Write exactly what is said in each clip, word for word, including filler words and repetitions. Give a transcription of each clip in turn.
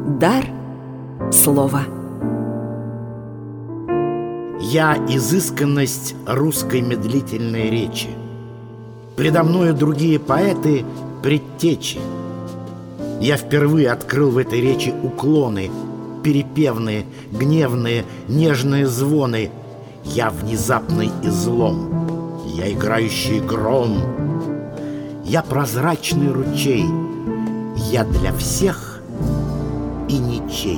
Дар слова. Я изысканность русской медлительной речи. Предо мною другие поэты предтечи. Я впервые открыл в этой речи уклоны, перепевные, гневные, нежные звоны. Я внезапный излом, я играющий гром, я прозрачный ручей, я для всех и ничей.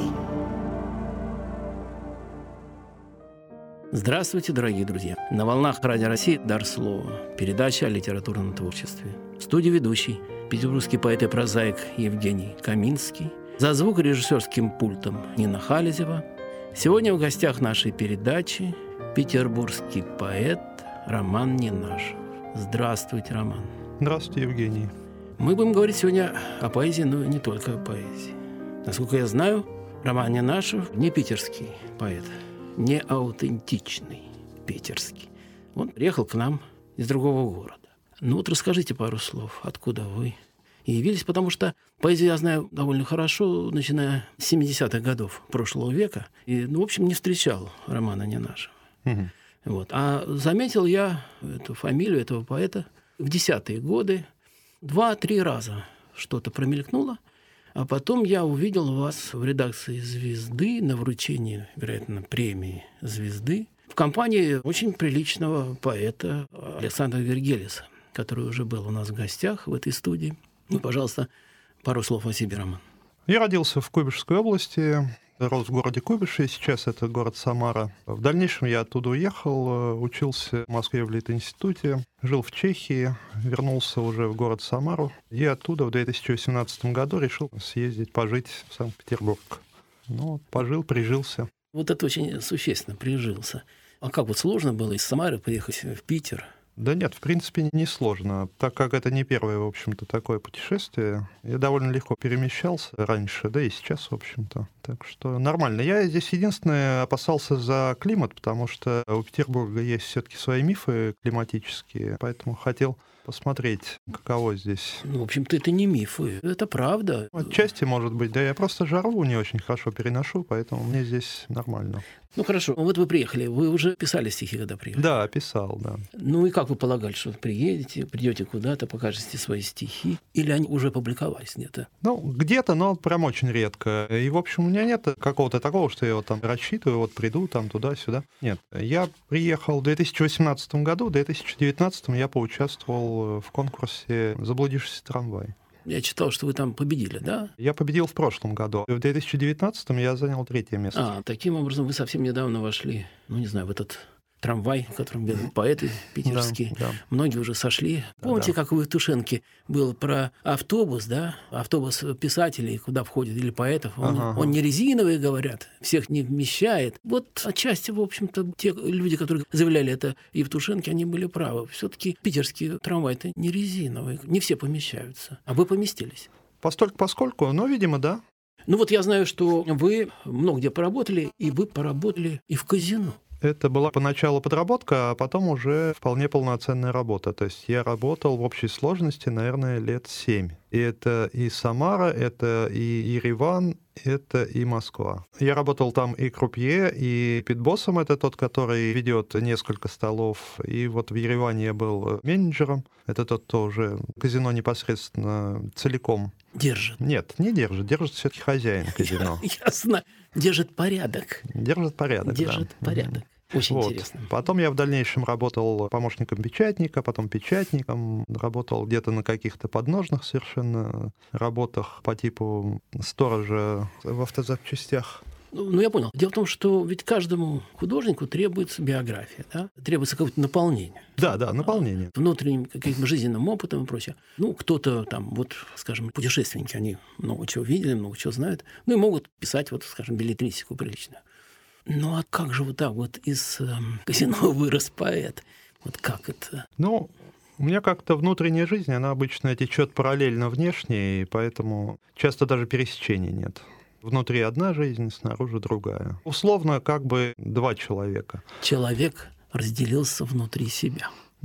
Здравствуйте, дорогие друзья! На волнах Радио России «Дар слова» – передача о литературном творчестве. В студии ведущий петербургский поэт и прозаик Евгений Каминский, за звукорежиссерским пультом Нина Халезева. Сегодня в гостях нашей передачи петербургский поэт Роман Ненашев. Здравствуйте, Роман. Здравствуйте, Евгений. Мы будем говорить сегодня о поэзии, но не только о поэзии. Насколько я знаю, Роман Ненашев не питерский поэт, не аутентичный питерский. Он приехал к нам из другого города. Ну вот расскажите пару слов, откуда вы явились, потому что поэзию я знаю довольно хорошо, начиная с семидесятых годов прошлого века. И, ну, в общем, не встречал Романа Ненашева. Угу. Вот. А заметил я эту фамилию этого поэта в десятые годы. Два-три раза что-то промелькнуло. А потом я увидел вас в редакции «Звезды» на вручении, вероятно, премии «Звезды» в компании очень приличного поэта Александра Вергелиса, который уже был у нас в гостях в этой студии. Ну, пожалуйста, пару слов о себе, Роман. Я родился в Куйбышевской области, рос в городе Куйбышеве, сейчас это город Самара. В дальнейшем я оттуда уехал, учился в Москве в Литинституте, жил в Чехии, вернулся уже в город Самару и оттуда в две тысячи восемнадцатом году решил съездить пожить в Санкт-Петербург. Ну, пожил, прижился. Вот это очень существенно, прижился. А как вот сложно было из Самары приехать в Питер? Да нет, в принципе, не сложно, так как это не первое, в общем-то, такое путешествие. Я довольно легко перемещался раньше, да и сейчас, в общем-то. Так что нормально. Я здесь единственное опасался за климат, потому что у Петербурга есть все-таки свои мифы климатические, поэтому хотел посмотреть, каково здесь. Ну, в общем-то, это не мифы, это правда. Отчасти, может быть, да, я просто жару не очень хорошо переношу, поэтому мне здесь нормально. Ну, хорошо, вот вы приехали, вы уже писали стихи, когда приехали? Да, писал, да. Ну, и как вы полагали, что приедете, придете куда-то, покажете свои стихи, или они уже публиковались где-то? Ну, где-то, но прям очень редко. И, в общем, у меня нет какого-то такого, что я вот там рассчитываю, вот приду там туда-сюда. Нет, я приехал в две тысячи восемнадцатом году, в две тысячи девятнадцатом я поучаствовал в конкурсе «Заблудившийся трамвай». Я читал, что вы там победили, да? Я победил в прошлом году. В две тысячи девятнадцатом я занял третье место. А, таким образом вы совсем недавно вошли, ну, не знаю, в этот трамвай, в котором бегают поэты питерские. Да, да. Многие уже сошли. Помните, да, как в Евтушенке был про автобус, да? Автобус писателей, куда входит, или поэтов. Он, ага. он не резиновый, говорят, всех не вмещает. Вот отчасти, в общем-то, те люди, которые заявляли это Евтушенке, они были правы. Все-таки питерский трамвай-то не резиновый, не все помещаются. А вы поместились? Постольку-поскольку, ну, видимо, да. Ну вот я знаю, что вы много где поработали, и вы поработали и в казино. Это была поначалу подработка, а потом уже вполне полноценная работа. То есть я работал в общей сложности, наверное, лет семь. И это и Самара, это и Ереван, это и Москва. Я работал там и крупье, и питбоссом, это тот, который ведет несколько столов. И вот в Ереване я был менеджером. Это тот, кто уже казино непосредственно целиком держит. Нет, не держит. Держит все-таки хозяин казино. Ясно. Держит порядок. Держит порядок, Держит да. порядок. Очень вот. интересно. Потом я в дальнейшем работал помощником печатника, потом печатником, работал где-то на каких-то подножных совершенно работах по типу сторожа в автозапчастях. Ну, я понял. Дело в том, что ведь каждому художнику требуется биография, да? Требуется какое-то наполнение. Да, да, наполнение. Внутренним каким-то жизненным опытом и прочее. Ну, кто-то там, вот, скажем, путешественники, они много чего видели, много чего знают, ну и могут писать, вот, скажем, беллетристику приличную. Ну, а как же вот так вот из э, казино вырос поэт? Вот как это? Ну, у меня как-то внутренняя жизнь, она обычно течет параллельно внешней, и поэтому часто даже пересечений нет. Внутри одна жизнь, снаружи другая. Условно, как бы два человека. Человек разделился внутри себя.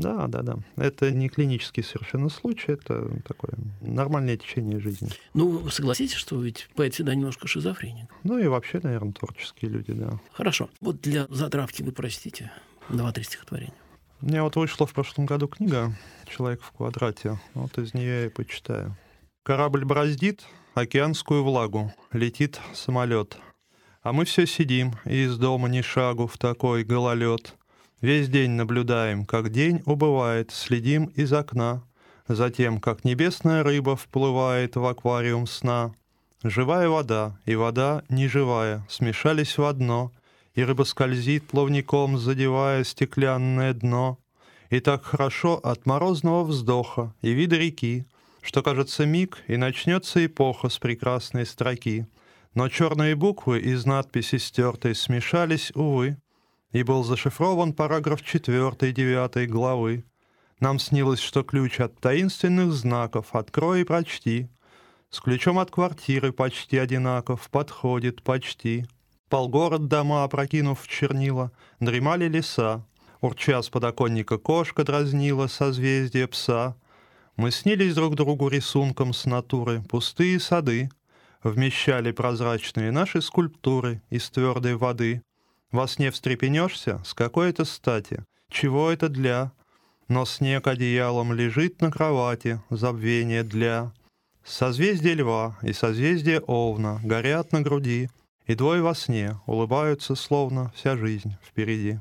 Да, да, да. Это не клинический совершенно случай, это такое нормальное течение жизни. Ну, согласитесь, что ведь поэт всегда немножко шизофреник. Ну и вообще, наверное, творческие люди, да. Хорошо. Вот для затравки вы прочтите два-три стихотворения. У меня вот вышла в прошлом году книга «Человек в квадрате». Вот из нее я и почитаю. Корабль бороздит океанскую влагу, летит самолет. А мы все сидим, и из дома ни шагу в такой гололед. Весь день наблюдаем, как день убывает, следим из окна, за тем, как небесная рыба вплывает в аквариум сна. Живая вода и вода неживая смешались в одно, и рыба скользит плавником, задевая стеклянное дно. И так хорошо от морозного вздоха и вида реки, что, кажется, миг, и начнется эпоха с прекрасной строки. Но черные буквы из надписи стертой смешались, увы, и был зашифрован параграф четвёртой девятой главы. Нам снилось, что ключ от таинственных знаков открой и прочти. С ключом от квартиры почти одинаков подходит почти. Полгород дома, опрокинув в чернила, дремали леса. Урча с подоконника кошка дразнила созвездие пса. Мы снились друг другу рисунком с натуры, пустые сады. Вмещали прозрачные наши скульптуры из твердой воды. Во сне встрепенешься, с какой это стати, чего это для? Но снег одеялом лежит на кровати, забвение для. Созвездие льва и созвездие овна горят на груди, и двое во сне улыбаются, словно вся жизнь впереди.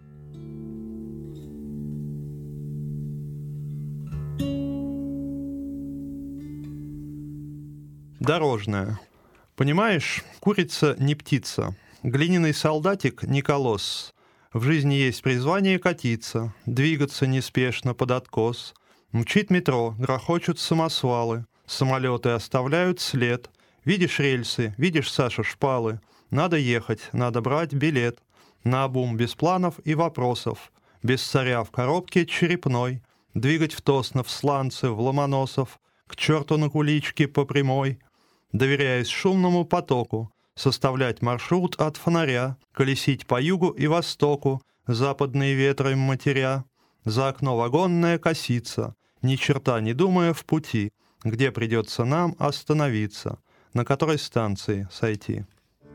Дорожная. Понимаешь, курица не птица. Глиняный солдатик не колосс. В жизни есть призвание катиться, двигаться неспешно под откос. Мчит метро, грохочут самосвалы, самолеты оставляют след. Видишь рельсы, видишь, Саша, шпалы. Надо ехать, надо брать билет. Наобум без планов и вопросов. Без царя в коробке черепной. Двигать в Тоснов, Сланцы, в Ломоносов. К черту на куличке по прямой. Доверяясь шумному потоку. Составлять маршрут от фонаря, колесить по югу и востоку, западные ветры матеря. За окно вагонная косица, ни черта не думая в пути, где придется нам остановиться, на которой станции сойти.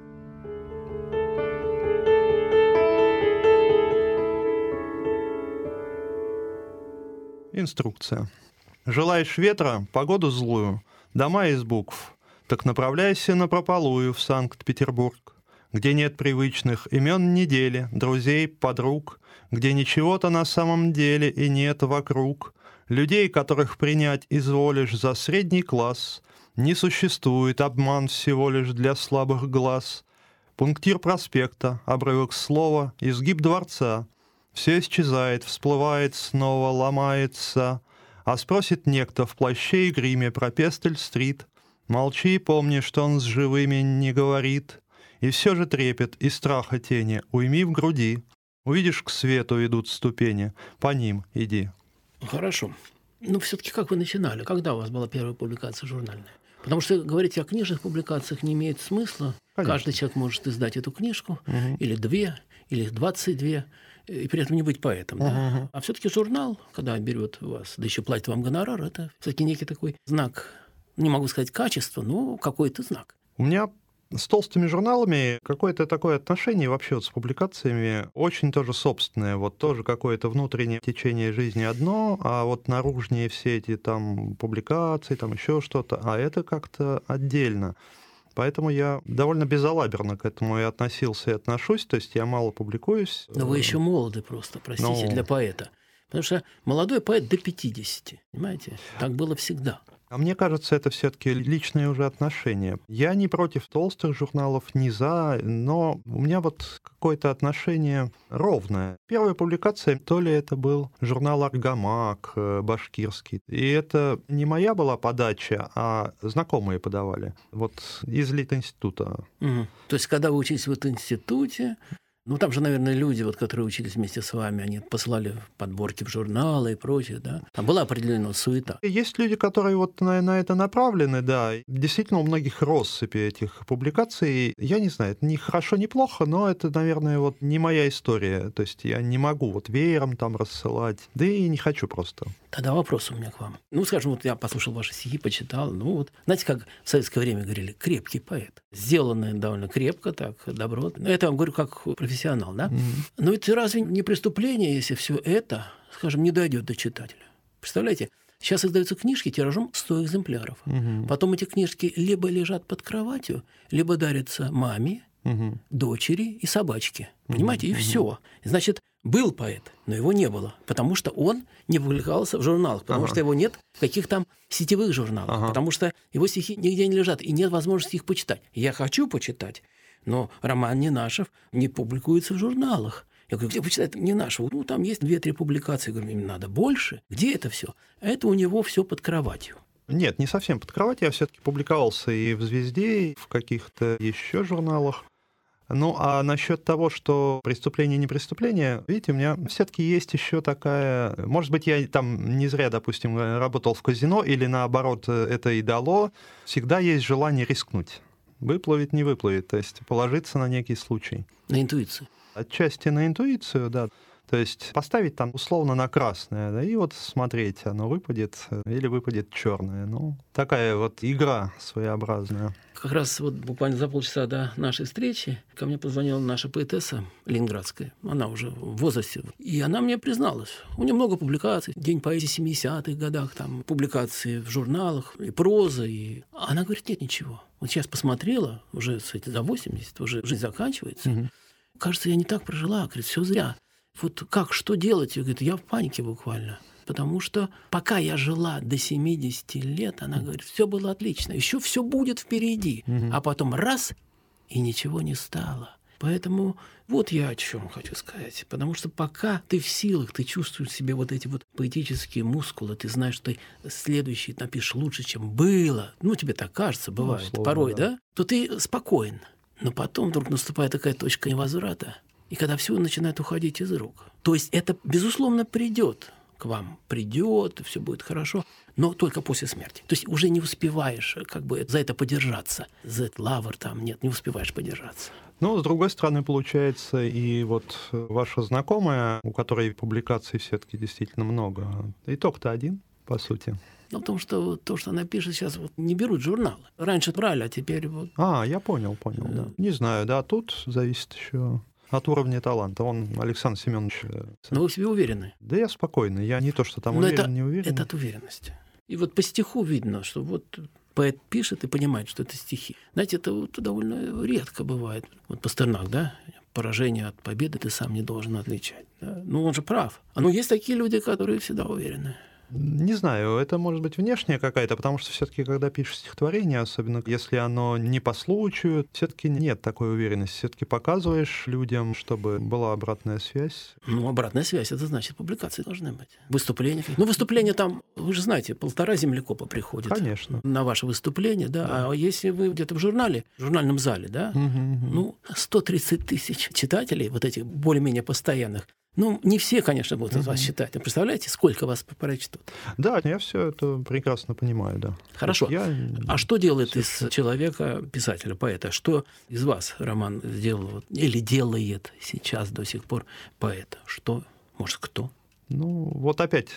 Инструкция. Желаешь ветра, погоду злую, дома из букв. Так направляйся напропалую в Санкт-Петербург, где нет привычных имен недели, друзей, подруг, где ничего-то на самом деле и нет вокруг, людей, которых принять изволишь за средний класс, не существует, обман всего лишь для слабых глаз. Пунктир проспекта, обрывок слова, изгиб дворца. Все исчезает, всплывает, снова ломается, а спросит некто в плаще и гриме про Пестель-стрит. Молчи и помни, что он с живыми не говорит. И все же трепет и страха тени уйми в груди. Увидишь, к свету идут ступени, по ним иди. Хорошо. Но все-таки как вы начинали? Когда у вас была первая публикация журнальная? Потому что говорить о книжных публикациях не имеет смысла. Конечно. Каждый человек может издать эту книжку, угу. или две, или двадцать две, и при этом не быть поэтом. Угу. Да? А все-таки журнал, когда берет вас, да еще платит вам гонорар, это все-таки некий такой знак. Не могу сказать качество, но какой-то знак. У меня с толстыми журналами какое-то такое отношение вообще вот с публикациями очень тоже собственное. Вот тоже какое-то внутреннее течение жизни одно, а вот наружнее все эти там публикации, там еще что-то, а это как-то отдельно. Поэтому я довольно безалаберно к этому и относился, и отношусь. То есть я мало публикуюсь. Но вы еще молоды просто, простите, но... для поэта. Потому что молодой поэт до пятидесяти, понимаете? Так было всегда. А мне кажется, это все-таки личные уже отношения. Я не против толстых журналов, не за, но у меня вот какое-то отношение ровное. Первая публикация, то ли это был журнал «Аргамак» башкирский. И это не моя была подача, а знакомые подавали. Вот из Литинститута. Угу. То есть, когда вы учились в институте, Ну, там же, наверное, люди, вот, которые учились вместе с вами, они посылали подборки в журналы и прочее, да? Там была определенная суета. Есть люди, которые вот на, на это направлены, да. Действительно, у многих россыпи этих публикаций. Я не знаю, это не хорошо, не плохо, но это, наверное, вот не моя история. То есть я не могу вот веером там рассылать, да и не хочу просто. Тогда вопрос у меня к вам. Ну, скажем, вот я послушал ваши стихи, почитал. Ну, вот, знаете, как в советское время говорили, крепкий поэт. Сделанное довольно крепко, так, добротно. Это я вам говорю как профессионал, да? Mm-hmm. Но это разве не преступление, если все это, скажем, не дойдет до читателя? Представляете? Сейчас издаются книжки тиражом сто экземпляров. Mm-hmm. Потом эти книжки либо лежат под кроватью, либо дарятся маме, mm-hmm. дочери и собачке. Понимаете? Mm-hmm. И все. Значит, был поэт, но его не было, потому что он не публиковался в журналах, потому ага. что его нет в каких там сетевых журналах, ага. потому что его стихи нигде не лежат, и нет возможности их почитать. Я хочу почитать, но роман Ненашев не публикуется в журналах. Я говорю, где почитать Ненашева? Ну, там есть две-три публикации. Я говорю, им надо больше. Где это все? Это у него все под кроватью. Нет, не совсем под кроватью. Я все-таки публиковался и в «Звезде», и в каких-то еще журналах. Ну, а насчет того, что преступление не преступление, видите, у меня все-таки есть еще такая... Может быть, я там не зря, допустим, работал в казино, или наоборот, это и дало. Всегда есть желание рискнуть. Выплывет, не выплывет, то есть положиться на некий случай. На интуицию. Отчасти на интуицию, да. То есть поставить там условно на красное, да, и вот смотреть, оно выпадет или выпадет черное. Ну, такая вот игра своеобразная. Как раз вот буквально за полчаса до нашей встречи ко мне позвонила наша поэтесса ленинградская. Она уже в возрасте. И она мне призналась. У нее много публикаций. День поэзии в семидесятых годах, там публикации в журналах, и проза. И... Она говорит, нет ничего. Вот сейчас посмотрела, уже кстати, за восемьдесят, уже жизнь заканчивается. Угу. Кажется, я не так прожила. Говорит, все зря. Вот как, что делать? Я, говорит, я в панике буквально. Потому что пока я жила до семидесяти лет, она говорит, все было отлично, еще все будет впереди. Угу. А потом раз, и ничего не стало. Поэтому вот я о чем хочу сказать. Потому что пока ты в силах, ты чувствуешь в себе вот эти вот поэтические мускулы, ты знаешь, что ты следующий напишешь лучше, чем было, ну, тебе так кажется, бывает, ну, условно, порой, да. да, то ты спокоен. Но потом вдруг наступает такая точка невозврата, и когда все начинает уходить из рук. То есть это, безусловно, придет к вам, придет, все будет хорошо, но только после смерти. То есть уже не успеваешь как бы за это подержаться. За этот лавр там нет, не успеваешь подержаться. Ну, с другой стороны, получается, и вот ваша знакомая, у которой публикаций все-таки действительно много, итог-то один, по сути. Ну, потому что то, что она пишет, сейчас вот не берут журналы. Раньше брали, а теперь вот... А, я понял, понял, да. Не знаю, да, тут зависит еще... От уровня таланта. Он, Александр Семенович... Но вы в себе уверены? Да я спокойный. Я не то, что там Но уверен, это, не уверен. Это от уверенности. И вот по стиху видно, что вот поэт пишет и понимает, что это стихи. Знаете, это вот довольно редко бывает. Вот Пастернак, да? Поражение от победы ты сам не должен отличать. Да? Ну, он же прав. А ну, есть такие люди, которые всегда уверены. Не знаю, это может быть внешняя какая-то, потому что все-таки, когда пишешь стихотворение, особенно если оно не по случаю, все-таки нет такой уверенности. Все-таки показываешь людям, чтобы была обратная связь. Ну, обратная связь, это значит, публикации должны быть. Выступления. Ну, выступления там, вы же знаете, полтора землекопа приходит. Конечно. На ваше выступление, да. да. А если вы где-то в журнале, в журнальном зале, да, угу, угу. ну, сто тридцать тысяч читателей, вот этих более-менее постоянных, ну, не все, конечно, будут mm-hmm. вас читать. Но представляете, сколько вас прочтут? Да, я все это прекрасно понимаю, да. Хорошо. Я... А что делает все... из человека, писателя, поэта? Что из вас, Роман, сделал или делает сейчас до сих пор поэта? Что? Может, кто? Ну, вот опять,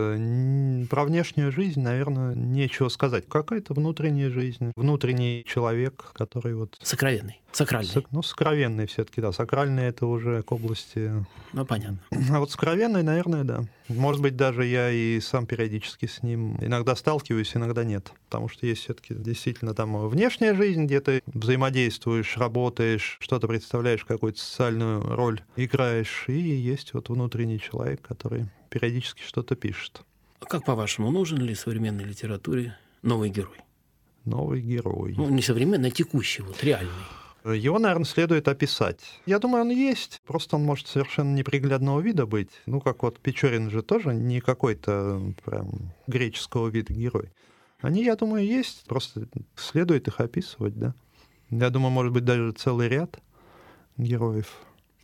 э, про внешнюю жизнь, наверное, нечего сказать. Какая-то внутренняя жизнь, внутренний человек, который вот... Сокровенный, сакральный. Сок, ну, сокровенный все-таки, да. Сакральный — это уже к области... Ну, понятно. А вот сокровенный, наверное, да. Может быть, даже я и сам периодически с ним иногда сталкиваюсь, иногда нет. Потому что есть все-таки действительно там внешняя жизнь, где ты взаимодействуешь, работаешь, что-то представляешь, какую-то социальную роль играешь, и есть вот внутренний человек, который периодически что-то пишет. А как, по-вашему, нужен ли современной литературе новый герой? Новый герой. Ну, не современный, а текущий, вот, реальный. Его, наверное, следует описать. Я думаю, он есть, просто он может совершенно неприглядного вида быть. Ну, как вот Печорин же тоже не какой-то прям греческого вида герой. Они, я думаю, есть, просто следует их описывать, да. Я думаю, может быть, даже целый ряд героев.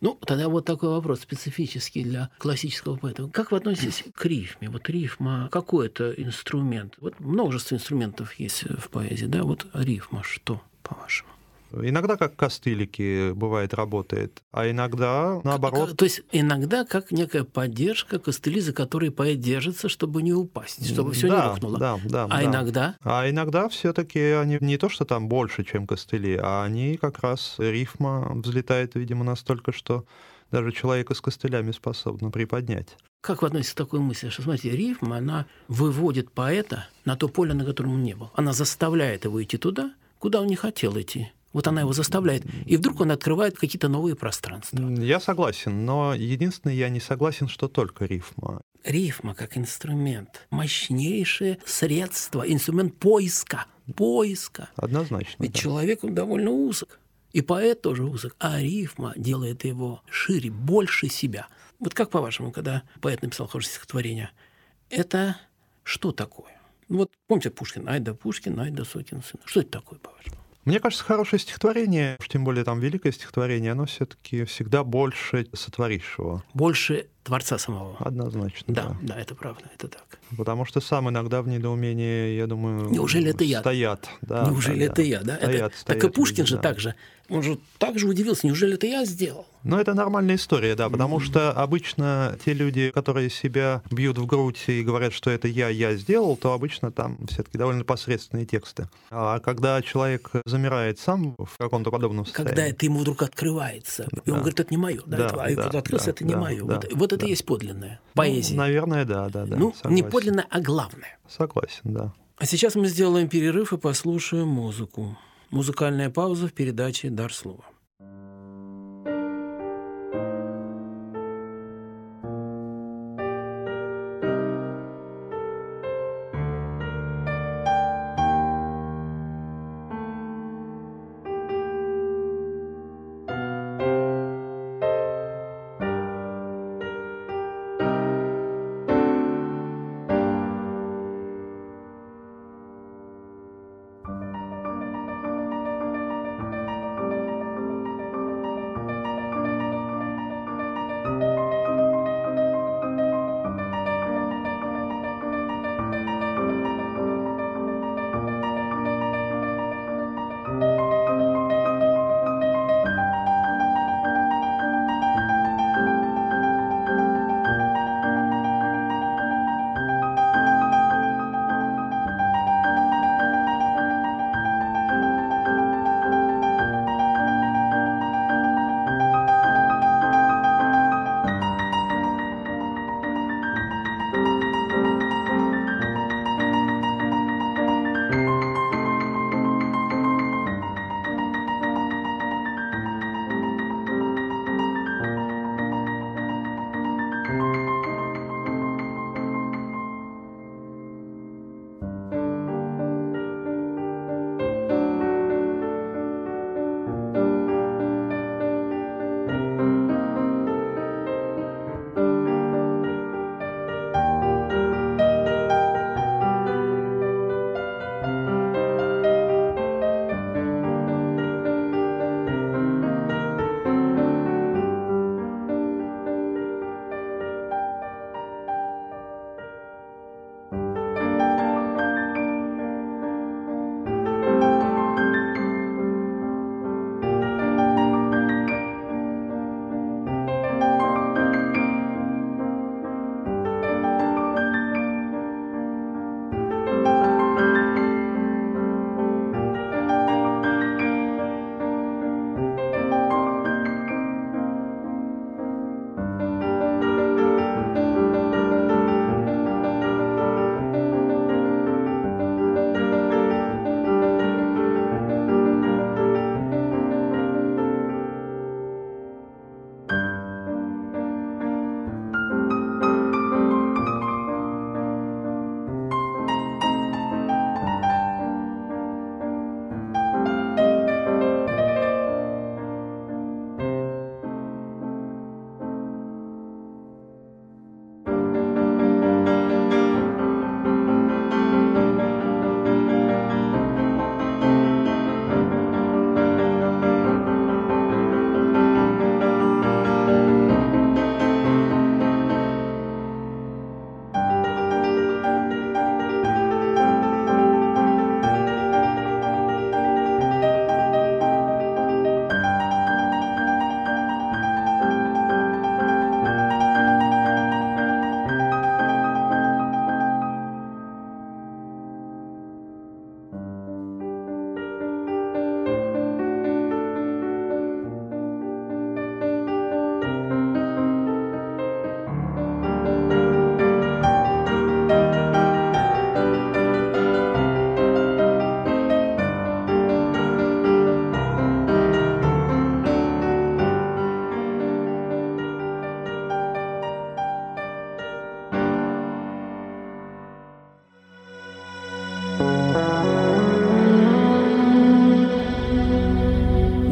Ну, тогда вот такой вопрос специфический для классического поэта. Как вы относитесь к рифме? Вот рифма, какой это инструмент? Вот множество инструментов есть в поэзии, да? Вот рифма что, по-вашему? Иногда как костылики, бывает, работает, а иногда наоборот. То есть иногда как некая поддержка, костыли, за которые поэт держится, чтобы не упасть, чтобы все да, не рухнуло. Да, да, а да. иногда? А иногда все-таки они не то, что там больше, чем костыли, а они как раз, рифма взлетает, видимо, настолько, что даже человека с костылями способна приподнять. Как вы относитесь к такой мысли, что, смотрите, рифма, она выводит поэта на то поле, на котором он не был. Она заставляет его идти туда, куда он не хотел идти. Вот она его заставляет, и вдруг он открывает какие-то новые пространства. Я согласен, но единственное, я не согласен, что только рифма. Рифма как инструмент, мощнейшее средство, инструмент поиска, поиска. Однозначно. Ведь да. человек, он довольно узок, и поэт тоже узок, а рифма делает его шире, больше себя. Вот как, по-вашему, когда поэт написал хорошее стихотворение, это что такое? Ну вот помните Пушкин, ай да Пушкин, ай да сукин сын. Что это такое, по-вашему? Мне кажется, хорошее стихотворение, уж тем более там великое стихотворение, оно все-таки всегда больше сотворившего. Больше творца самого. Однозначно. Да, Да, да, это правда, это так. Потому что сам иногда в недоумении, я думаю, Неужели это я? стоят. Да, Неужели да, это я? Да? Стоят, это... стоят так и Пушкин люди, же да. так же. Он же так же удивился, неужели это я сделал? Но это нормальная история, да, потому mm-hmm. что обычно те люди, которые себя бьют в грудь и говорят, что это я, я сделал, то обычно там все-таки довольно посредственные тексты. А когда человек замирает сам в каком-то подобном состоянии... Когда это ему вдруг открывается, да. И он говорит, это не мое. Да, да, это, да, а я когда открылся, да, это не да, мое. да, вот вот да. это и есть подлинное. Поэзия. Ну, наверное, да, да, да. Ну, согласен. не подлинное, а главное. Согласен, да. А сейчас мы сделаем перерыв и послушаем музыку. Музыкальная пауза в передаче «Дар слова».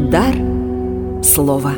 Дар слова.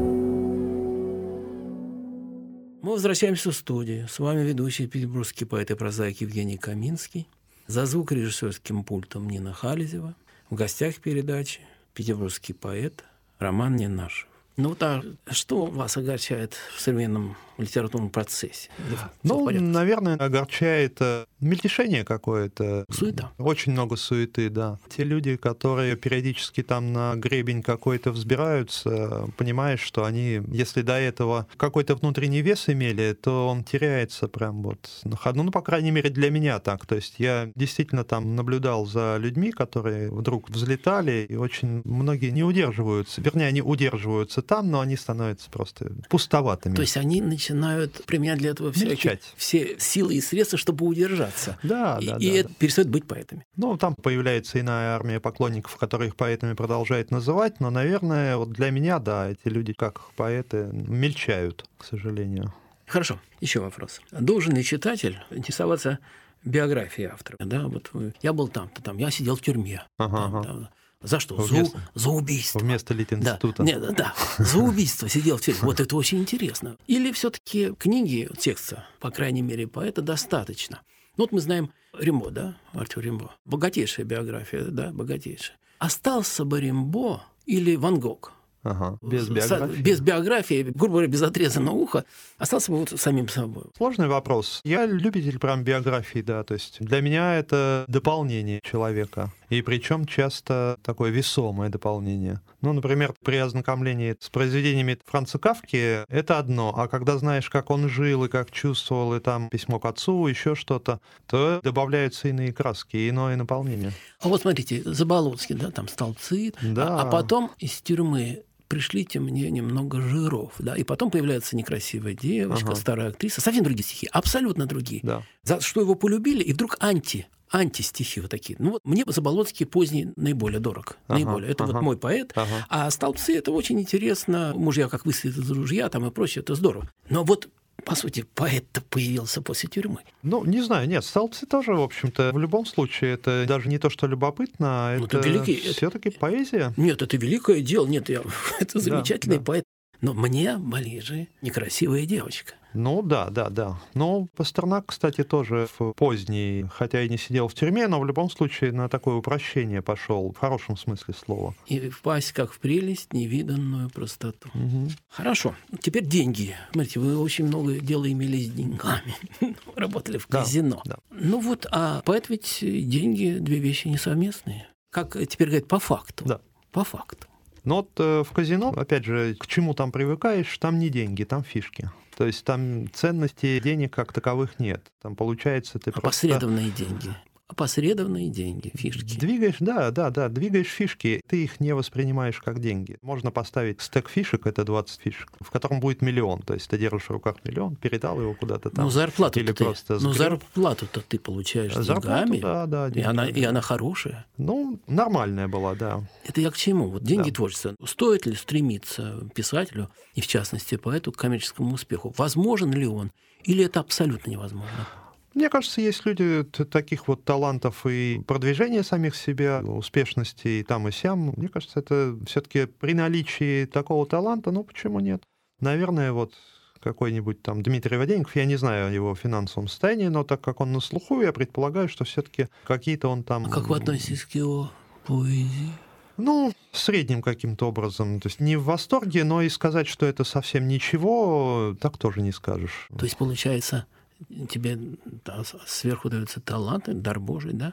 Мы возвращаемся в студию. С вами ведущий петербургский поэт и прозаик Евгений Каминский. За звукорежиссерским пультом Нина Халезева. В гостях передачи петербургский поэт Роман Ненашев. Ну вот, а что вас огорчает в современном литературном процессе? Ну, наверное, огорчает мельтешение какое-то. Суета. Очень много суеты, да. Те люди, которые периодически там на гребень какой-то взбираются, понимаешь, что они, если до этого какой-то внутренний вес имели, то он теряется прям вот на ходу. Ну, по крайней мере, для меня так. То есть я действительно там наблюдал за людьми, которые вдруг взлетали, и очень многие не удерживаются. Вернее, они удерживаются там, но они становятся просто пустоватыми. То есть они начинают применять для этого всякие, все силы и средства, чтобы удержаться. Да, и, да, и да, это да. перестают быть поэтами. Ну, там появляется иная армия поклонников, которые их поэтами продолжают называть, но, наверное, вот для меня, да, эти люди, как поэты, мельчают, к сожалению. Хорошо, еще вопрос. Должен ли читатель интересоваться биографией автора? Да, вот я был там-то, там, я сидел в тюрьме. Ага, Там, ага. там. За что? Вместо, за, за убийство. Вместо Литинститута. Да, нет, да, за убийство сидел в тюрьме. Вот это очень интересно. Или все-таки книги текста, по крайней мере, поэта, достаточно? Ну вот мы знаем Римбо, да, Артур Римбо. Богатейшая биография, да, богатейшая. Остался бы Римбо или Ван Гог? Ага, без биографии. Без биографии, грубо говоря, без отрезанного уха, остался бы вот самим собой. Сложный вопрос. Я любитель прям биографии, да, то есть для меня это дополнение человека, и причем часто такое весомое дополнение. Ну, например, при ознакомлении с произведениями Франца Кафки это одно, а когда знаешь, как он жил и как чувствовал, и там письмо к отцу, еще что-то, то добавляются иные краски, иное наполнение. А вот смотрите, Заболоцкий, да, там столбцы, да. а, а потом из тюрьмы пришлите мне немного жиров, да, и потом появляется некрасивая девочка, ага. старая актриса, совсем другие стихи, абсолютно другие. Да. За что его полюбили, и вдруг анти, антистихи вот такие. Ну вот мне Заболоцкий поздний наиболее дорог, ага. наиболее. Это ага. вот мой поэт, ага. а столбцы это очень интересно, мужья как выстрелят из ружья там и прочее, это здорово. Но вот по сути, поэт-то появился после тюрьмы. Ну, не знаю, нет, столбцы тоже, в общем-то, в любом случае, это даже не то, что любопытно, а это, это все-таки это... поэзия. Нет, это великое дело, нет, я... это замечательный да, да. поэт. Но мне ближе некрасивая девочка. Ну да, да, да. Ну, Пастернак, кстати, тоже в поздний, хотя и не сидел в тюрьме, но в любом случае на такое упрощение пошел, в хорошем смысле слова. И впасть как в прелесть, невиданную простоту. Угу. Хорошо. Теперь деньги. Смотрите, вы очень много дела имели с деньгами. Работали в казино. Да, да. Ну вот, а поэт ведь деньги две вещи несовместные. Как теперь говорят, по факту. Да. По факту. Но вот э, в казино, опять же, к чему там привыкаешь, там не деньги, там фишки. То есть там ценностей денег как таковых нет. Там получается ты просто... Опосредованные деньги. Опосредованные деньги, фишки. Двигаешь, да, да, да, двигаешь фишки, ты их не воспринимаешь как деньги. Можно поставить стек фишек, это двадцать фишек, в котором будет миллион. То есть ты держишь в руках миллион, передал его куда-то там. Ну, зарплату или ты, просто ну, зарплату-то ты получаешь зарплату, деньгами. Да, да, и, она, и она хорошая. Ну, нормальная была, да. Это я к чему? Вот деньги да. творчества. Стоит ли стремиться писателю, и в частности поэту, к коммерческому успеху? Возможен ли он? Или это абсолютно невозможно? Мне кажется, есть люди таких вот талантов и продвижения самих себя, успешности и там и сям. Мне кажется, это все-таки при наличии такого таланта, ну почему нет? Наверное, вот какой-нибудь там Дмитрий Воденников, я не знаю о его финансовом состоянии, но так как он на слуху, я предполагаю, что все-таки какие-то он там... А как вы относитесь к его поэзии? Ну, средним каким-то образом. То есть не в восторге, но и сказать, что это совсем ничего, так тоже не скажешь. То есть, получается, тебе да, сверху дается талант, дар Божий, да,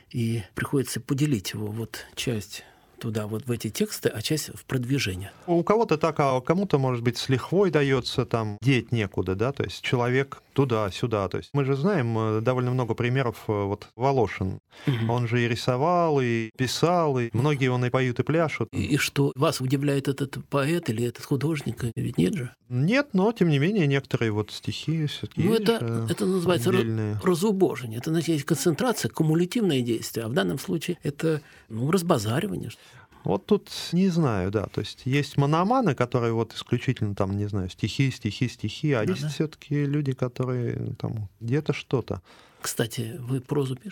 и приходится поделить его, вот часть туда, вот в эти тексты, а часть в продвижение. У кого-то так, а кому-то, может быть, с лихвой дается там деть некуда, да, то есть человек туда-сюда. То есть мы же знаем довольно много примеров, вот Волошин, угу. он же и рисовал, и писал, и многие он и поют, и пляшут. И, и что, вас удивляет этот поэт или этот художник? Ведь нет же? Нет, но, тем не менее, некоторые вот стихи все-таки ну, есть это, это называется отдельные. разубожение. Это, значит, концентрация, кумулятивное действие. А в данном случае это, ну, разбазаривание. Вот тут не знаю, да, то есть есть мономаны, которые вот исключительно там, не знаю, стихи, стихи, стихи, а да, есть да. все-таки люди, которые там где-то что-то. Кстати, вы прозу пишете?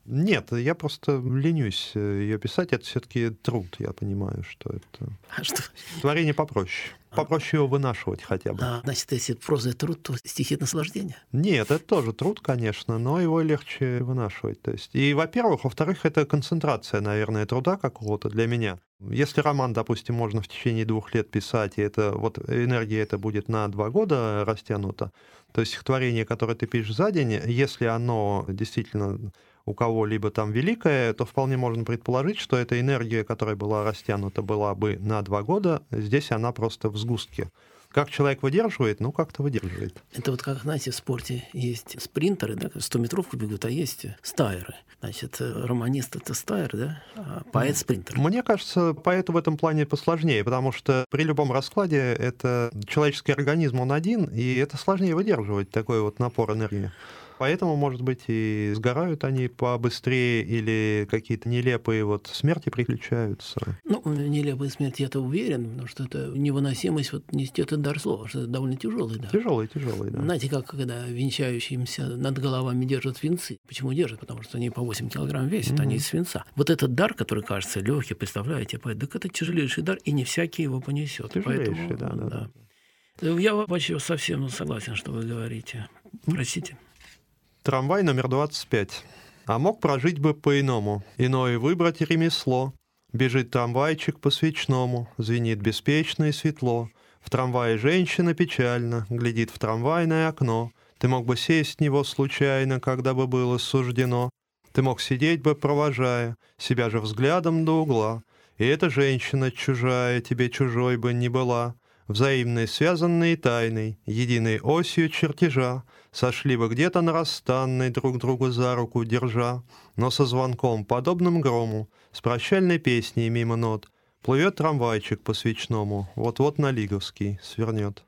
Нет, я просто ленюсь ее писать. Это все-таки труд, я понимаю, что это... А что? Творение попроще. Попроще его вынашивать хотя бы. А, значит, если проза — труд, то стихи — наслаждение? Нет, это тоже труд, конечно, но его легче вынашивать. То есть, и, во-первых, во-вторых, это концентрация, наверное, труда какого-то для меня. Если роман, допустим, можно в течение двух лет писать, и это, вот, энергия это будет на два года растянута, то есть стихотворение, которое ты пишешь за день, если оно действительно у кого-либо там великое, то вполне можно предположить, что эта энергия, которая была растянута, была бы на два года, здесь она просто в сгустке. Как человек выдерживает? Ну, как-то выдерживает. Это вот как, знаете, в спорте есть спринтеры, да, стометровку бегут, а есть стайеры. Значит, романист — это стайер, да, а поэт — спринтер. Мне кажется, поэту в этом плане посложнее, потому что при любом раскладе это человеческий организм, он один, и это сложнее выдерживать, такой вот напор энергии. Поэтому, может быть, и сгорают они побыстрее, или какие-то нелепые вот смерти приключаются. Ну, нелепая смерть, я-то уверен, потому что это невыносимость вот нести этот дар слова, что это довольно тяжелый дар. Тяжелый, тяжелый, да. Знаете, как когда венчающимся над головами держат венцы. Почему держат? Потому что они по восемь килограмм весят, mm-hmm. они из свинца. Вот этот дар, который кажется легкий, представляете, так это тяжелейший дар, и не всякий его понесет. Тяжелейший, Поэтому, да, да, да. да. Я вообще совсем согласен, что вы говорите. Простите. Трамвай номер двадцать пять. А мог прожить бы по-иному, иное выбрать ремесло. Бежит трамвайчик по свечному, звенит беспечно и светло. В трамвае женщина печально глядит в трамвайное окно. Ты мог бы сесть в него случайно, когда бы было суждено. Ты мог сидеть бы, провожая себя же взглядом до угла. И эта женщина чужая тебе чужой бы не была. Взаимной, связанной тайной, единой осью чертежа, сошли бы где-то на расстанной, друг другу за руку держа, но со звонком, подобным грому, с прощальной песней мимо нот, плывет трамвайчик по свечному, вот-вот на Лиговский свернет.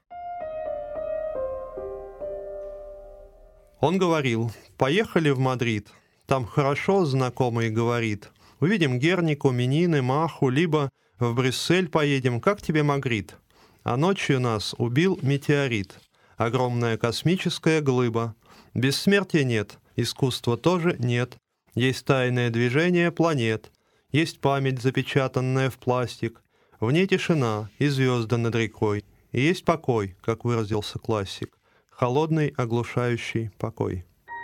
Он говорил: «Поехали в Мадрид, там хорошо знакомый говорит, увидим Гернику, Менины, Маху, либо в Брюссель поедем, как тебе Магрит? А ночью нас убил метеорит, огромная космическая глыба. Бессмертия нет, искусства тоже нет. Есть тайное движение планет, есть память, запечатанная в пластик. В ней тишина и звезды над рекой. И есть покой, как выразился классик, холодный, оглушающий покой».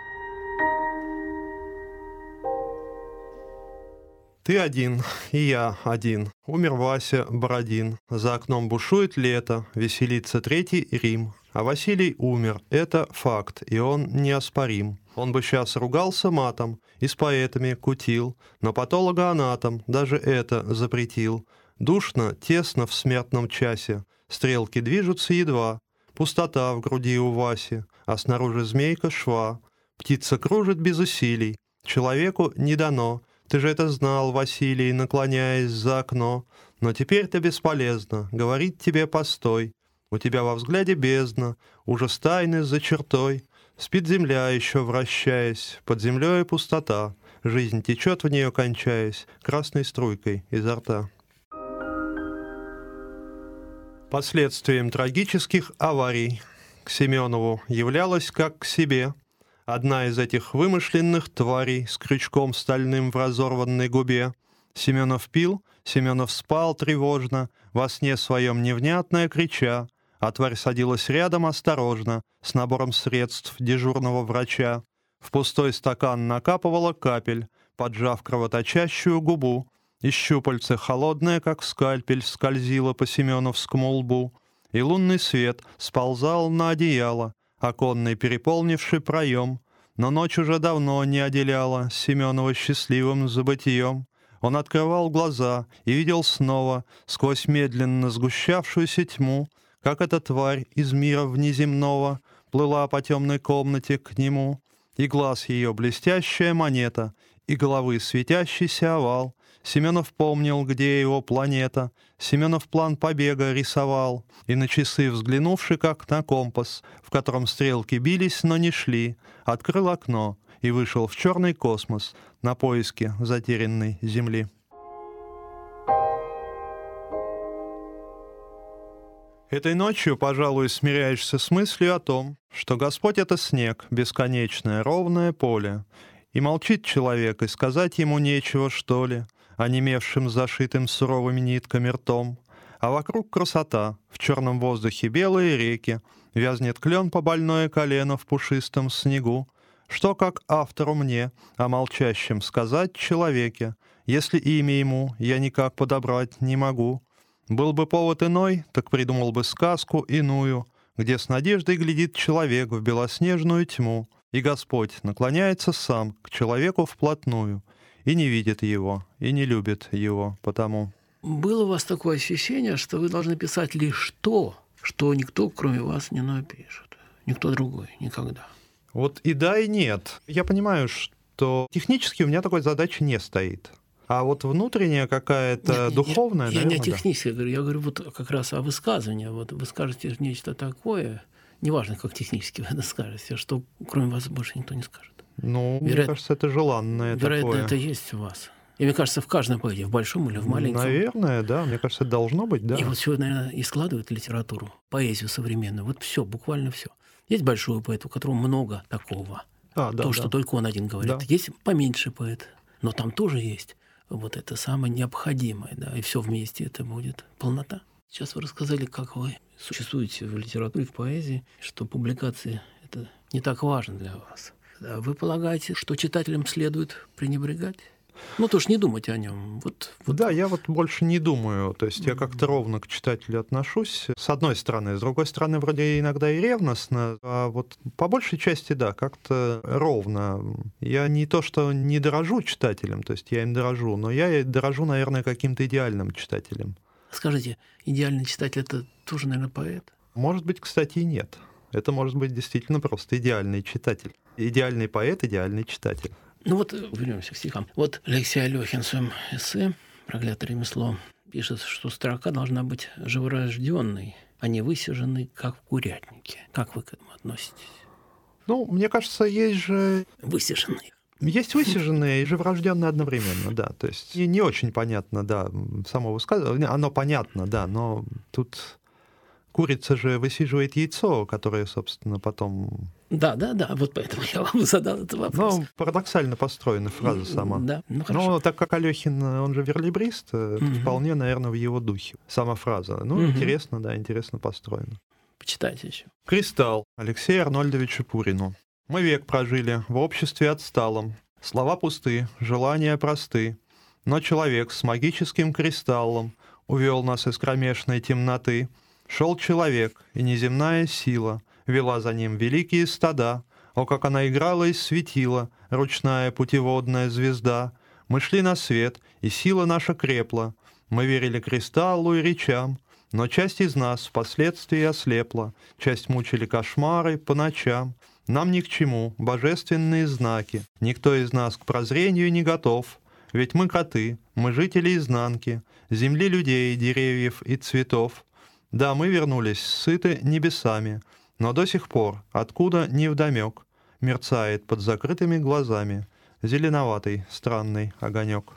Ты один, и я один. Умер Вася Бородин. За окном бушует лето, веселится Третий Рим. А Василий умер, это факт, и он неоспорим. Он бы сейчас ругался матом и с поэтами кутил, но патологоанатом даже это запретил. Душно, тесно в смертном часе, стрелки движутся едва. Пустота в груди у Васи, а снаружи змейка шва. Птица кружит без усилий, человеку не дано. Ты же это знал, Василий, наклоняясь за окно. Но теперь-то бесполезно, говорить тебе постой. У тебя во взгляде бездна, ужас тайны за чертой. Спит земля еще вращаясь, под землей пустота. Жизнь течет в нее, кончаясь, красной струйкой изо рта. Последствием трагических аварий к Семенову являлась как к себе одна из этих вымышленных тварей с крючком стальным в разорванной губе. Семенов пил, Семенов спал тревожно, во сне своем невнятно крича, а тварь садилась рядом осторожно, с набором средств дежурного врача. В пустой стакан накапывала капель, поджав кровоточащую губу, и щупальце, холодное, как скальпель, скользило по семеновскому лбу, и лунный свет сползал на одеяло, оконный переполнивший проем, но ночь уже давно не отделяла Семенова счастливым забытием. Он открывал глаза и видел снова, сквозь медленно сгущавшуюся тьму, как эта тварь из мира внеземного плыла по темной комнате к нему, и глаз ее блестящая монета, и головы светящийся овал. Семенов помнил, где его планета, Семенов план побега рисовал, и на часы взглянувши, как на компас, в котором стрелки бились, но не шли, открыл окно и вышел в черный космос на поиски затерянной Земли. Этой ночью, пожалуй, смиряешься с мыслью о том, что Господь — это снег, бесконечное ровное поле, И молчит человек, и сказать ему нечего, что ли, онемевшим, зашитым суровыми нитками ртом. А вокруг красота, в черном воздухе белые реки, вязнет клен по больное колено в пушистом снегу. Что, как автору мне, о молчащем сказать человеке, если имя ему я никак подобрать не могу? Был бы повод иной, так придумал бы сказку иную, где с надеждой глядит человек в белоснежную тьму, и Господь наклоняется сам к человеку вплотную, и не видит его, и не любит его потому. Было у вас такое ощущение, что вы должны писать лишь то, что никто, кроме вас, не напишет. Никто другой, никогда. Вот и да, и нет. Я понимаю, что технически у меня такой задачи не стоит. А вот внутренняя какая-то Нет, духовная, я, я наверное, не технически говорю, я говорю вот как раз о высказывании. Вот вы скажете нечто такое, неважно, как технически вы это скажете, что кроме вас больше никто не скажет. Ну, Вероятно, мне кажется, это желанное вероятно, такое. это есть у вас. И мне кажется, в каждом поэте, в большом или в маленьком. Наверное, да. Мне кажется, это должно быть, да. И вот все, наверное, и складывает литературу, поэзию современную. Вот все, буквально все. Есть большой поэт, у которого много такого. А, да, То, да. что только он один говорит. Да. Есть поменьше поэт, но там тоже есть вот это самое необходимое, да, и все вместе это будет полнота. Сейчас вы рассказали, как вы существуете в литературе, в поэзии, что публикации – это не так важно для вас. Вы полагаете, что читателям следует пренебрегать? Ну, тоже не думать о нем. Вот, вот. Да, я вот больше не думаю. То есть я как-то ровно к читателю отношусь. С одной стороны. С другой стороны, вроде иногда и ревностно. А вот по большей части, да, как-то ровно. Я не то, что не дорожу читателем, то есть я им дорожу, но я дорожу, наверное, каким-то идеальным читателем. Скажите, идеальный читатель – это тоже, наверное, поэт? Может быть, кстати, и нет. Это может быть действительно просто идеальный читатель. Идеальный поэт, идеальный читатель. Ну вот вернемся к стихам. Вот Алексей Алёхин в своем эссе «Проклятое ремесло» пишет, что строка должна быть живорожденной, а не высиженной, как в курятнике. Как вы к этому относитесь? Ну, мне кажется, есть же... Высиженной. Есть высиженные и живорожденные одновременно, да. То есть и не очень понятно, да, само высказывание. Оно понятно, да, но тут курица же высиживает яйцо, которое, собственно, потом... Да, да, да, вот поэтому я вам задал этот вопрос. Ну, парадоксально построена фраза сама. Да, ну хорошо. Но так как Алёхин, он же верлибрист, это Мгм. вполне, наверное, в его духе. Сама фраза. Ну, Мгм. интересно, да, интересно построена. Почитайте еще. Кристалл. Алексею Арнольдовичу Пурину. Мы век прожили в обществе отсталом. Слова пусты, желания просты. Но человек с магическим кристаллом увел нас из кромешной темноты. Шел человек, и неземная сила вела за ним великие стада. О, как она играла и светила, ручная путеводная звезда. Мы шли на свет, и сила наша крепла. Мы верили кристаллу и речам. Но часть из нас впоследствии ослепла, часть мучили кошмары по ночам. Нам ни к чему божественные знаки, никто из нас к прозрению не готов. Ведь мы коты, мы жители изнанки, земли людей, деревьев и цветов. Да, мы вернулись сыты небесами, но до сих пор, откуда невдомек, мерцает под закрытыми глазами зеленоватый странный огонек.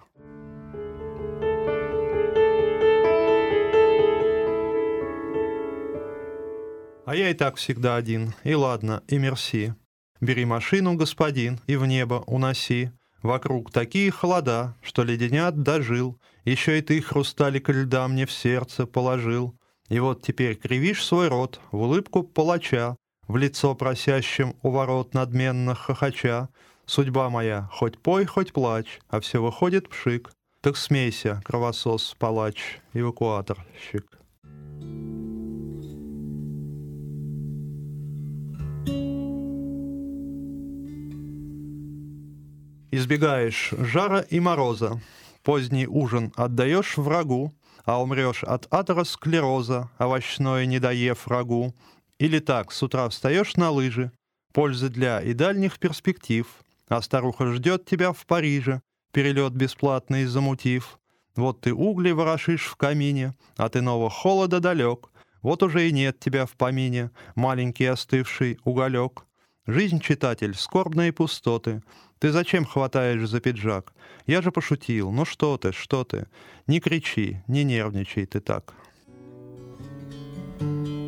А я и так всегда один, и ладно, и мерси. Бери машину, господин, и в небо уноси. Вокруг такие холода, что леденят дожил. Еще и ты хрусталик льда мне в сердце положил. И вот теперь кривишь свой рот в улыбку палача, в лицо просящим у ворот надменно хохоча. Судьба моя, хоть пой, хоть плачь, а все выходит пшик. Так смейся, кровосос, палач, эвакуаторщик. Избегаешь жара и мороза, поздний ужин отдаешь врагу, а умрешь от атеросклероза, овощное не доев рагу. Или так, с утра встаешь на лыжи, пользы для и дальних перспектив, а старуха ждет тебя в Париже, перелет бесплатный замутив. Вот ты угли ворошишь в камине, от иного холода далек, вот уже и нет тебя в помине, маленький остывший уголек. Жизнь, читатель, скорбные пустоты. Ты зачем хватаешь за пиджак? Я же пошутил. Ну что ты, что ты? Не кричи, не нервничай ты так.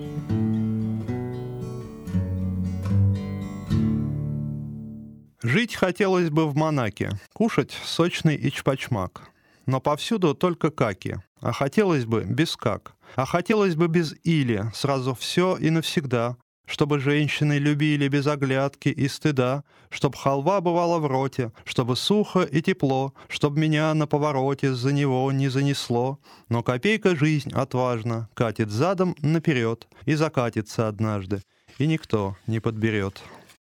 Жить Жить хотелось бы в Монаке, кушать сочный ичпачмак. Но повсюду только каки, а хотелось бы без как. А хотелось бы без или, сразу все и навсегда. Чтобы женщины любили без оглядки и стыда, чтоб халва бывала в роте, чтобы сухо и тепло, чтоб меня на повороте за него не занесло. Но копейка жизнь отважно катит задом наперед и закатится однажды, и никто не подберет.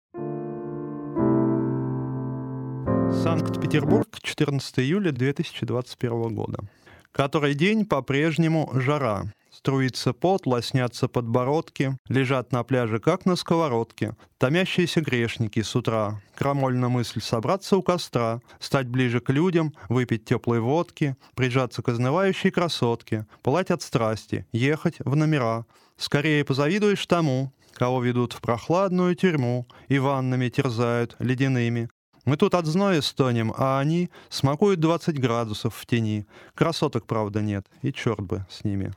Санкт-Петербург, четырнадцатого июля две тысячи двадцать первого года. Который день по-прежнему жара. Струится пот, лоснятся подбородки, лежат на пляже, как на сковородке. Томящиеся грешники с утра. Крамольна мысль собраться у костра, стать ближе к людям, выпить теплой водки, прижаться к изнывающей красотке, пылать от страсти, ехать в номера. Скорее позавидуешь тому, кого ведут в прохладную тюрьму и ваннами терзают ледяными. Мы тут от зноя стонем, а они смакуют двадцать градусов в тени. Красоток, правда, нет, и черт бы с ними.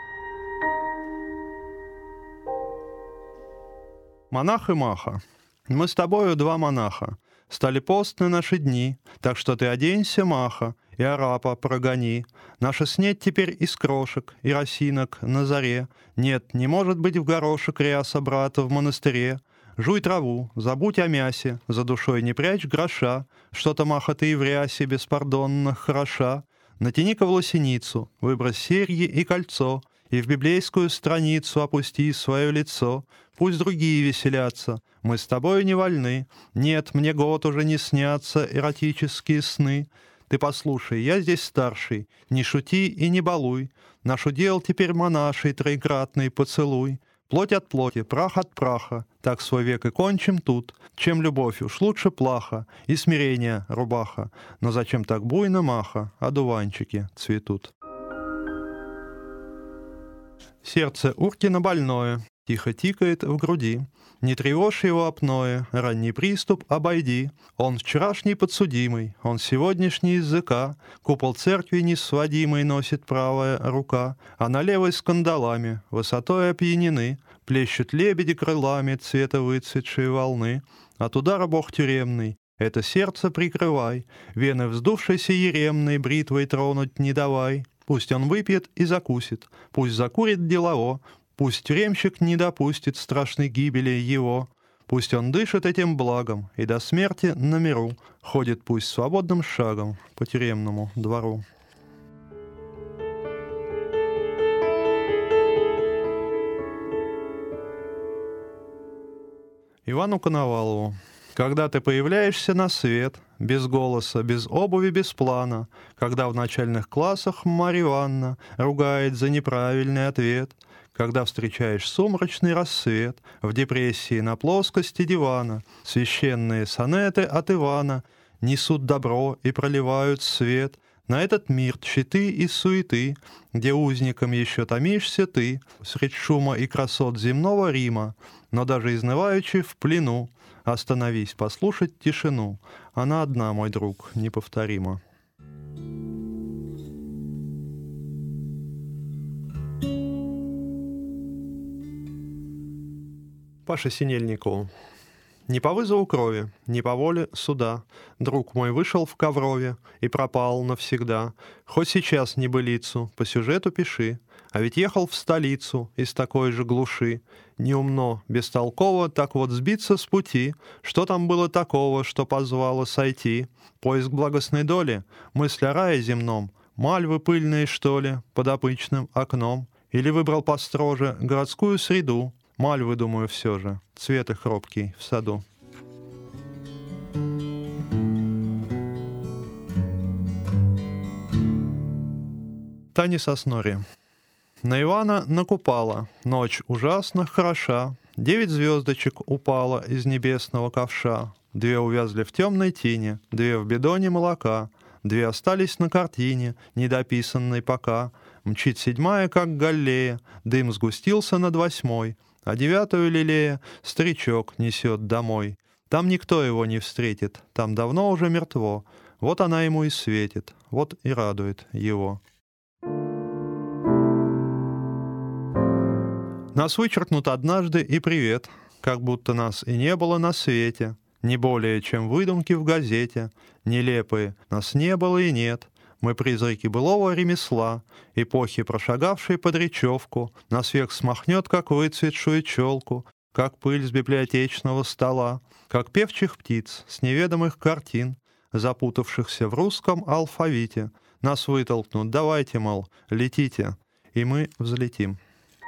Монах и Маха. Мы с тобою два монаха. Стали постны наши дни, так что ты оденься, Маха, и арапа прогони. Наша снедь теперь из крошек и росинок на заре. Нет, не может быть в горошек ряса брата в монастыре. Жуй траву, забудь о мясе, за душой не прячь гроша. Что-то, Маха, ты и в рясе беспардонно хороша. Натяни-ка в лосиницу, выбрось серьги и кольцо, и в библейскую страницу опусти свое лицо. Пусть другие веселятся, мы с тобою не вольны. Нет, мне год уже не снятся эротические сны. Ты послушай, я здесь старший, не шути и не балуй. Наш удел теперь монаший троекратный поцелуй. Плоть от плоти, прах от праха, так свой век и кончим тут. Чем любовь уж лучше плаха, и смирение рубаха. Но зачем так буйно, Маха, одуванчики цветут? Сердце Уркина больное, тихо тикает в груди. Не тревожь его опное, ранний приступ обойди. Он вчерашний подсудимый, он сегодняшний языка. Купол церкви несводимый носит правая рука, а на левой с кандалами, высотой опьянены. Плещут лебеди крылами цвета выцветшей волны. От удара бог тюремный, это сердце прикрывай. Вены вздувшейся еремной бритвой тронуть не давай. Пусть он выпьет и закусит, пусть закурит делово. Пусть тюремщик не допустит страшной гибели его. Пусть он дышит этим благом и до смерти на миру ходит пусть свободным шагом по тюремному двору. Ивану Коновалову. Когда ты появляешься на свет, без голоса, без обуви, без плана, когда в начальных классах Марья Ивановна ругает за неправильный ответ, когда встречаешь сумрачный рассвет в депрессии на плоскости дивана, священные сонеты от Ивана несут добро и проливают свет на этот мир щиты и суеты, где узником еще томишься ты средь шума и красот земного Рима, но даже изнываючи в плену, остановись послушать тишину, она одна, мой друг, неповторима. Паше Синельникову. Не по вызову крови, не по воле суда. Друг мой вышел в коврове и пропал навсегда. Хоть сейчас небылицу по сюжету пиши, а ведь ехал в столицу из такой же глуши. Неумно, бестолково так вот сбиться с пути. Что там было такого, что позвало сойти? Поиск благостной доли, мысль о рае земном. Мальвы пыльные, что ли, под обычным окном? Или выбрал построже городскую среду? Мальвы, думаю, все же, цвет их робкий в саду. Тани Соснори. На Ивана накупала, ночь ужасно хороша, девять звездочек упало из небесного ковша, две увязли в темной тени, две в бидоне молока, две остались на картине, недописанной пока, мчит седьмая, как галлея, дым сгустился над восьмой, а девятую лелея старичок несет домой. Там никто его не встретит, там давно уже мертво. Вот она ему и светит, вот и радует его. Нас вычеркнут однажды и привет, как будто нас и не было на свете. не более, чем выдумки в газете, нелепые, нас не было и нет. Мы призраки былого ремесла, эпохи, прошагавшей под речевку, нас век смахнет, как выцветшую челку, как пыль с библиотечного стола, как певчих птиц с неведомых картин, запутавшихся в русском алфавите. Нас вытолкнут, давайте, мол, летите, и мы взлетим.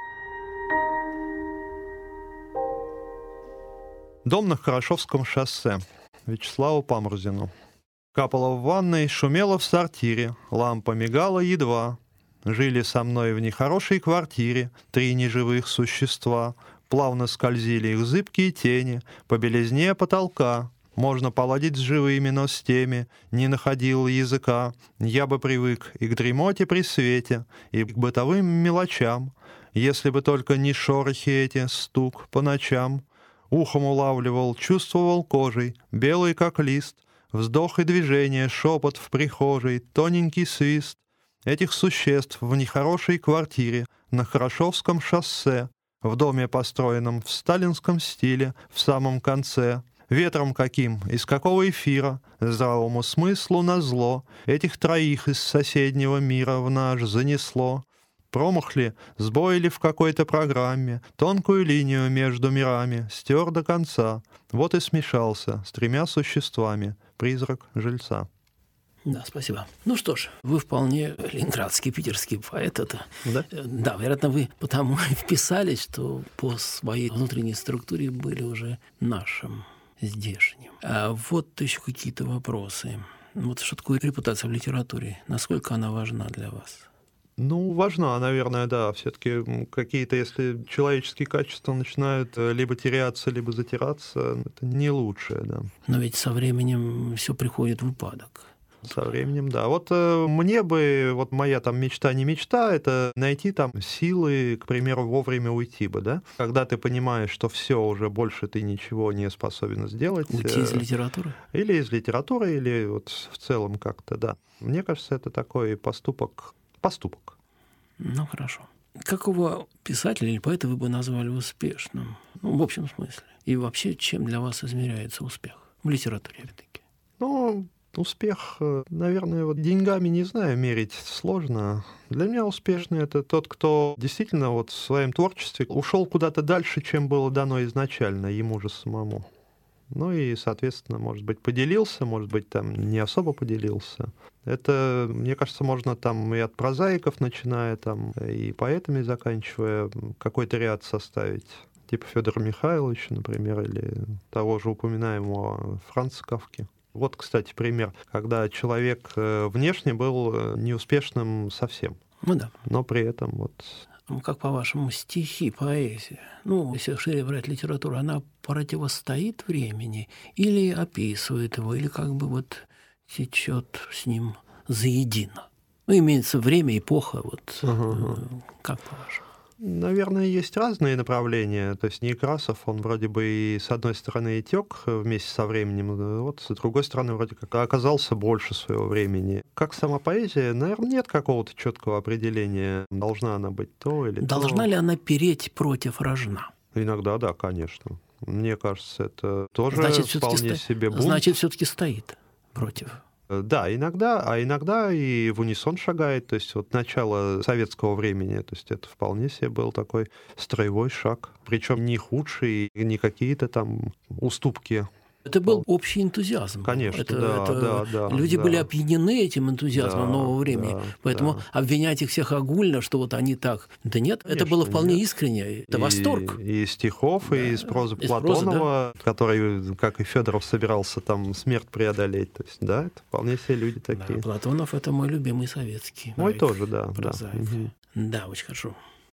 Дом на Хорошевском шоссе. Вячеславу Памрузину. Капало в ванной, шумело в сортире, лампа мигала едва. Жили со мной в нехорошей квартире три неживых существа. Плавно скользили их зыбкие тени по белизне потолка. Можно поладить с живыми, но с теми не находил языка. Я бы привык и к дремоте при свете, и к бытовым мелочам, если бы только не шорохи эти, стук по ночам. Ухом улавливал, чувствовал кожей, белый как лист, вздох и движение, шепот в прихожей, тоненький свист этих существ в нехорошей квартире на Хорошевском шоссе, в доме, построенном в сталинском стиле, в самом конце. Ветром каким, из какого эфира, здравому смыслу назло, этих троих из соседнего мира в наш занесло. Промах ли, сбой ли в какой-то программе, тонкую линию между мирами стер до конца. Вот и смешался с тремя существами призрак жильца. Да, спасибо. Ну что ж, вы вполне ленинградский, питерский поэт. Это... Да? Да, вероятно, вы потому и вписались, что по своей внутренней структуре были уже нашим, здешним. А вот еще какие-то вопросы. Вот что такое репутация в литературе? Насколько она важна для вас? Ну, важна, наверное, да. Все-таки какие-то, если человеческие качества начинают либо теряться, либо затираться, это не лучшее, да. Но ведь со временем все приходит в упадок. Со временем, да. Вот э, мне бы, вот моя там мечта, не мечта, это найти там силы, к примеру, вовремя уйти бы, да. Когда ты понимаешь, что все уже больше ты ничего не способен сделать. Уйти из литературы? Или из литературы, или вот в целом как-то, да. Мне кажется, это такой поступок, поступок. Ну, хорошо. Какого писателя или поэта вы бы назвали успешным? Ну, в общем смысле. И вообще, чем для вас измеряется успех? В литературе, опять-таки. Ну, успех, наверное, вот деньгами, не знаю, мерить сложно. Для меня успешный — это тот, кто действительно вот в своем творчестве ушел куда-то дальше, чем было дано изначально ему же самому. Ну и, соответственно, может быть, поделился, может быть, там не особо поделился. Это, мне кажется, можно там и от прозаиков, начиная там, и поэтами заканчивая, какой-то ряд составить. Типа Федора Михайловича, например, или того же упоминаемого Франца Кафки. Вот, кстати, пример, когда человек внешне был неуспешным совсем. Ну да. Но при этом вот... Ну, как по-вашему, стихи, поэзия, ну, если шире брать литературу, она противостоит времени или описывает его, или как бы вот течет с ним заедино? Ну, имеется время, эпоха, вот uh-huh. как по-вашему? Наверное, есть разные направления. То есть Некрасов, он вроде бы и с одной стороны и тек вместе со временем, вот с другой стороны вроде как оказался больше своего времени. Как сама поэзия, наверное, нет какого-то четкого определения, должна она быть то или должна то. Должна ли она переть против рожна? Иногда, да, конечно. Мне кажется, это тоже значит, вполне сто... себе бунт. Значит, все-таки стоит против. Да, иногда, а иногда и в унисон шагает, то есть вот начало советского времени, то есть это вполне себе был такой строевой шаг, причем не худший, не какие-то там уступки. Это был общий энтузиазм. Конечно, это, да, это... да, да. Люди да. были опьянены этим энтузиазмом да, нового времени. Да, Поэтому да. обвинять их всех огульно, что вот они так... Да нет, Конечно, это было вполне нет. искренне. Это и, восторг. И из стихов, да, и из прозы из Платонова, прозы, да. который, как и Федоров, собирался там смерть преодолеть. То есть, да, это вполне все люди такие. Да, Платонов — это мой любимый советский. Мой прозаик, тоже, да. Прозаик. Да. Угу. да, очень хорошо.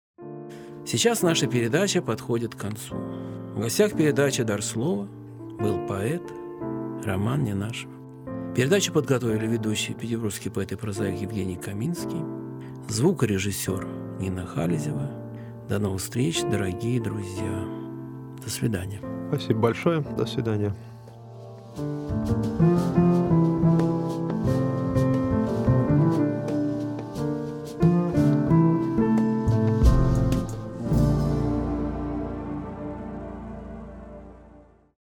Сейчас наша передача подходит к концу. В гостях передачи «Дар слова» был поэт Роман Ненашев. Передачу подготовили ведущий петербургский поэт и прозаик Евгений Каминский, звукорежиссер Нина Халезева. До новых встреч, дорогие друзья. До свидания. Спасибо большое. До свидания.